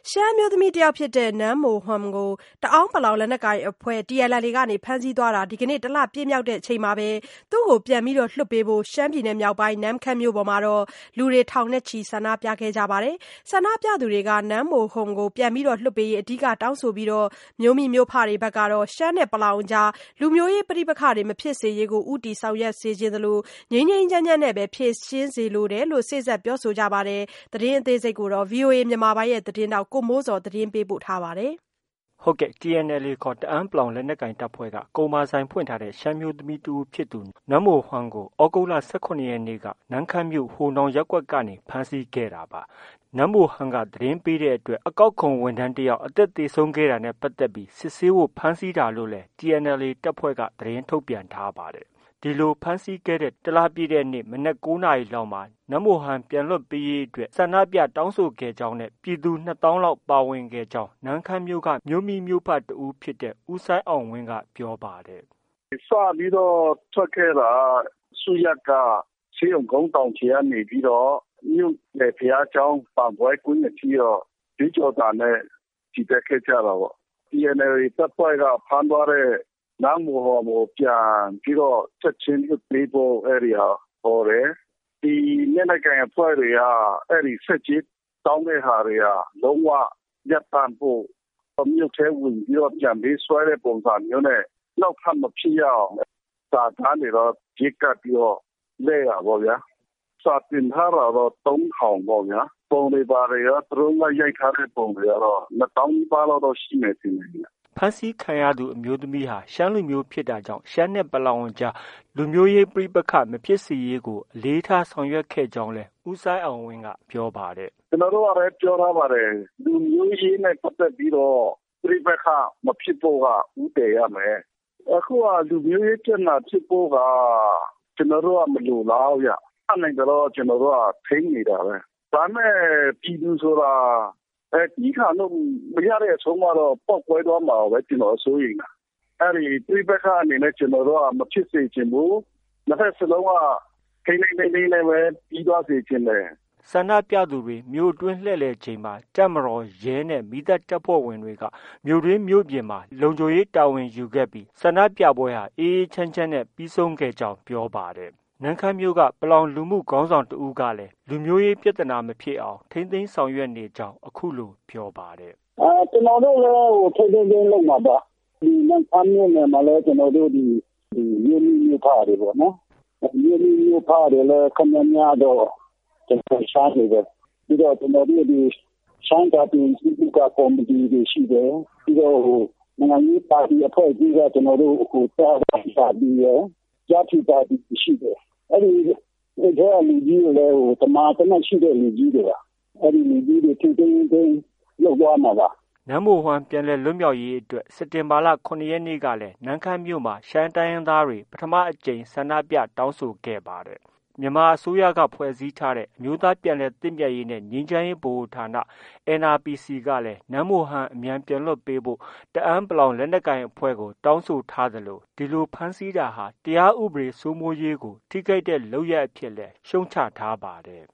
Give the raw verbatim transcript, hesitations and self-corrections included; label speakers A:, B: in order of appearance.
A: ရှမ်းမျိုးသမီးတယောက်ဖြစ်တဲ့နန်းမိုဟွမ်ကိုတအောင်းပလောင်လက်နက်ကိုင်အဖွဲ့ T N L A ကနေဖမ်းဆီးသွားတာဒီကနေ့တလပြည့်မြောက်တဲ့အချိန်မှာပဲသူ့ကိုပြန်ပြီးလွှတ်ပေးဖို့ရှမ်းပြည်နယ်မြောက်ပိုင်းနမ့်ခမ်းမြို့ပေါ်မှာလူတွေထောင်နဲ့ချီဆန္ဒပြခဲ့ကြပါတယ်။ဆန္ဒပြသူတွေကနန်းမိုဟွမ်ကိုပြန်ပြီးလွှတ်ပေးရေးအဓိကတောင်းဆိုပြီးမြို့မိမြို့ဖတွေဘက်ကတော့ရှမ်းနဲ့ပလောင်ကြားလူမျိုးရေးပဋိပက္ခတွေမဖြစ်စေရေးကိုဦးတည်ဆောင်ရွက်စေချင်သလိုငြိမ်းငြိမ်းချမ်းချမ်းနဲ့ပဲဖြေရှင်းစေလိုတယ်လို့စေ့စပ်ပြောဆိုကြပါတယ်။သတင်းအသေးစိတ်ကိုတော့ ဗွီအိုအေမြန်မာပိုင်းရဲ့သတင်းထောက်ကိုမိုးစော်သတင်းပေးပို့ထားပါတယ်။
B: ဟုတ်ကဲ့ T N L A ခေါ်တအန်းပလောင်လက်နက်ကိုင်တပ်ဖွဲ့ကကုန်မာဆိုင်ဖွင့်ထားတဲ့ရှမ်းမျိုးသမီးတဦးဖြစ်သူနန်းမိုဟွမ်ကိုဩဂုတ်လ၁၇ရက်နေ့ကနမ့်ခမ်းမြို့ဟိုနောင်ရပ်ကွက်ကနေဖမ်းဆီးခဲ့တာပါ။နန်းမိုဟွမ်ကသတင်းပေးတဲ့အတွက်အကောက်ခွန်ဝန်ထမ်းတယောက်အသက်သေဆုံးခဲ့တာနဲ့ပတ်သက်ပြီးစစ်ဆေးဖို့ဖမ်းဆီးတာလို့လည်း T N L A တပ်ဖွဲ့ကသတင်းထုတ်ပြန်ထားပါတယ်။ဒီလိုဖမ်းဆီးခဲ့တဲ့တလပြည့်တဲ့နေ့မနက်၉နာရီလောက်မှာနန်းမိုဟွမ်ပြန်လွှတ်ပေးရေးအတွက်ဆန္ဒပြတောင်းဆိုခဲ့ကြောင်းနဲ့ပြည်သူနှစ်သောင်းလောက်ပါဝင်ခဲ့ကြောင်းနန်းခမ်းမြို့ကမြို့မိမြို့ဖတဦးဖြစ်တဲ့ဦးစိုင်းအောင်ဝင်းကပြောပါတယ်
C: ။စပြီးတော့ထွက်ခဲ့တာစုရက်ကဆေးရုံကုန်းတောင်ချီကနေပြီးတော့မြို့နယ်ဘုရားကျောင်းပံပွဲကွင်းနဲ့ပြီးတော့ဒီကြော်တာနဲ့ဒီတက်ခဲ့ကြတာပေါ့။ T N L A တပ်ဖွဲ့ကဖမ်းသွားတဲ့နန်းမိုဟွမ်ကိုပြန်ပြီးတော့ချက်ချင်းလွှတ်ပေးဖို့အဲဒီဟာဟောတယ်။ဒီလက်နက်ကိုင်အဖွဲ့တွေကအဲဒီဆက်ကြီးတောင်းတဲ့ဟာတွေကလုံးဝရပ်တန့်ဖို့မြို့ထဲဝင်ပြီးတော့ပြန်ပြီးဆွဲတဲ့ပုံစံမျိုးနဲ့နောက်ထပ်မဖြစ်ရအောင်စာတမ်းတွေတော့ကြေကပ်ပြီးတော့လဲရပါဗျာ။စာတင်ထားတာတော့သုံးထောင်ပေါ့ဗျာ။ပုံတွေပါတွေရောသူတို့ကရိုက်ထားတဲ့ပုံတွေကတော့နှစ်သောင်းပါလောက်တော့ရှိနေတယ်ဗျာ။
B: ဖမ်းဆီးခံရသူအမျိုးသမီးဟာရှမ်းလူမျိုးဖြစ်တာကြောင့်ရှမ်းနဲ့ပလောင်ကြားလူမျိုးရေးပဋိပက္ခမဖြစ်စေရေးကိုအလေးထားဆောင်ရွက်ခဲ့ကြောင်းလည်းဦးစိုင်းအောင်ဝင်းကပြောပါတယ်
C: ။ကျွန်တော်တို့ကလည်းပြောထားပါတယ်လူမျိုးရေးနဲ့ပတ်သက်ပြီးတော့ပဋိပက္ခမဖြစ်ဖို့ကဦးတည်ရမယ်။အခုကလူမျိုးရေးပြဿနာဖြစ်ဖို့ကကျွန်တော်တို့ကမလိုလားဗျ။အဲ့နိုင်တော့ကျွန်တော်တို့ကထိန်းနေတာပဲ။ဒါမဲ့ပြည်သူဆိုတာအဲဒီခါတော့မရတဲ့အဆုံးတော့ပောက်ကွဲသွားမှာပဲကျွန်တော်ဆိုရင်အဲဒီပြိပခါအနေနဲ့ကျွန်တော်တို့ကမဖြစ်စေချင်ဘူးနှစ်ဖက်စလုံးကခိနေနေနေနဲ့ပဲပြီးသွားစေချင်တယ်
B: ဆန္ဒပြသူတွေမြို့တွင်းလှည့်လည်ချိန်မှာတပ်မတော်ရဲနဲ့မိသက်တပ်ဖွဲ့ဝင်တွေကမြို့တွင်းမြို့ပြင်မှာလုံခြုံရေးတာဝန်ယူခဲ့ပြီးဆန္ဒပြပွဲဟာအေးအေးချမ်းချမ်းနဲ့ပြီးဆုံးခဲ့ကြောင်းပြောပါတယ်နန်းခမ်းမြို့ကပလောင်လူမှုခေါင်းဆောင်တဦးကလည်းလူမျိုးရေးပြဿနာမဖြစ်အောင်ထိမ့်သိမ်းဆောင်ရွက်နေကြောင်းအခုလိုပြောပါတယ်
C: ။အဲကျွန်တော်တို့လည်းထိမ့်သိမ်းသိမ်းလုပ်မှာပါ။ဒီနန်းခမ်းမြို့နယ်မှာလည်းကျွန်တော်တို့ဒီဒီမြို့မြို့ဖားတွေပေါ့နော်။မြို့မြို့ဖားတွေလည်းခဏများတော့ကျွန်တော်ရှားနေတယ်။ပြီးတော့ကျွန်တော်တို့ဒီရှမ်းကပြည်စုကကော်မတီတွေရှိတယ်။ပြီးတော့နိုင်ငံရေးပါတီအဖွဲ့အစည်းကကျွန်တော်တို့အခုတာဝန်ရှာပြီးရကြားထူတာရှိတယ်အဲ့ဒီဒါလူကြီးလည်းဟိုတမာတနရှိတဲ့လူကြီးတွေပါအဲ့ဒီလူကြီးတွေထိန်းသိမ်းသိမ်းလောက်သွားမှာပါ
B: နန်းမိုဟွမ်ပြန်လည်လွတ်မြောက်ရေးအတွက်စက်တင်ဘာလခုနှစ်ရက်နေ့ကလည်းနန်းခမ်းမြို့မှာရှမ်းတိုင်းရင်းသားတွေပထမအကြိမ်ဆန္ဒပြတောင်းဆိုခဲ့ပါတယ်မြန်မာအစိုးရကဖွဲ့စည်းထားတဲ့အမျိုးသားပြန်လည်သင့်မြတ်ရေးနဲ့ငြိမ်းချမ်းရေးဗဟိုဌာန N R P C ကလည်းနန်းမိုဟွမ်အမြန်ပြန်လွှတ်ပေးဖို့တအန်းပလောင်လက်နက်ကိုင်အဖွဲ့ကိုတောင်းဆိုထားသလိုဒီလိုဖမ်းဆီးတာဟာတရားဥပဒေစိုးမိုးရေးကိုထိခိုက်တဲ့လုပ်ရပ်အဖြစ်လည်းရှုံ့ချထားပါတယ်